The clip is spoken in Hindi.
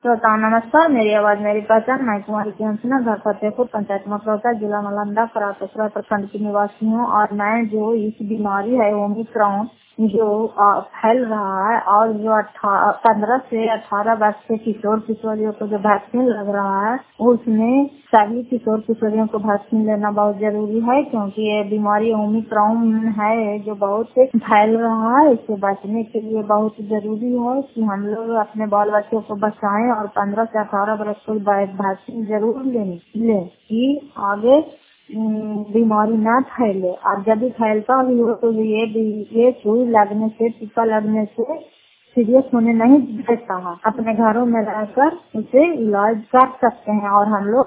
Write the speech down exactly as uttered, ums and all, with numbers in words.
श्रोताओं नमस्कार, मेरी आवाज मेरी पहचान। मैं कुमारी की अंशना, घर फतेहपुर, पंचायत मकरौता, जिला नालंदा, फराकसरा प्रखंड की निवासी हूँ। और मैं जो इस बीमारी है ओमिक्रॉन जो आ, फैल रहा है और जो पंद्रह से अठारह वर्ष के किशोर किशोरियों को जो वैक्सीन लग रहा है उसमें सभी किशोर किशोरियों को वैक्सीन लेना बहुत जरूरी है, क्योंकि ये बीमारी ओमिक्रॉन है जो बहुत फैल रहा है। इससे बचने के लिए बहुत जरूरी है कि हम लोग अपने बाल बच्चों को बचाएं और पंद्रह से अठारह वर्ष को वैक्सीन जरूर लें ले, कि आगे बीमारी ना फैले। और यदि फैलता भी हो तो ये ये सुई लगने से, टीका लगने से सीरियस होने नहीं देता है। अपने घरों में रहकर उसे इलाज कर सकते हैं और हम लोग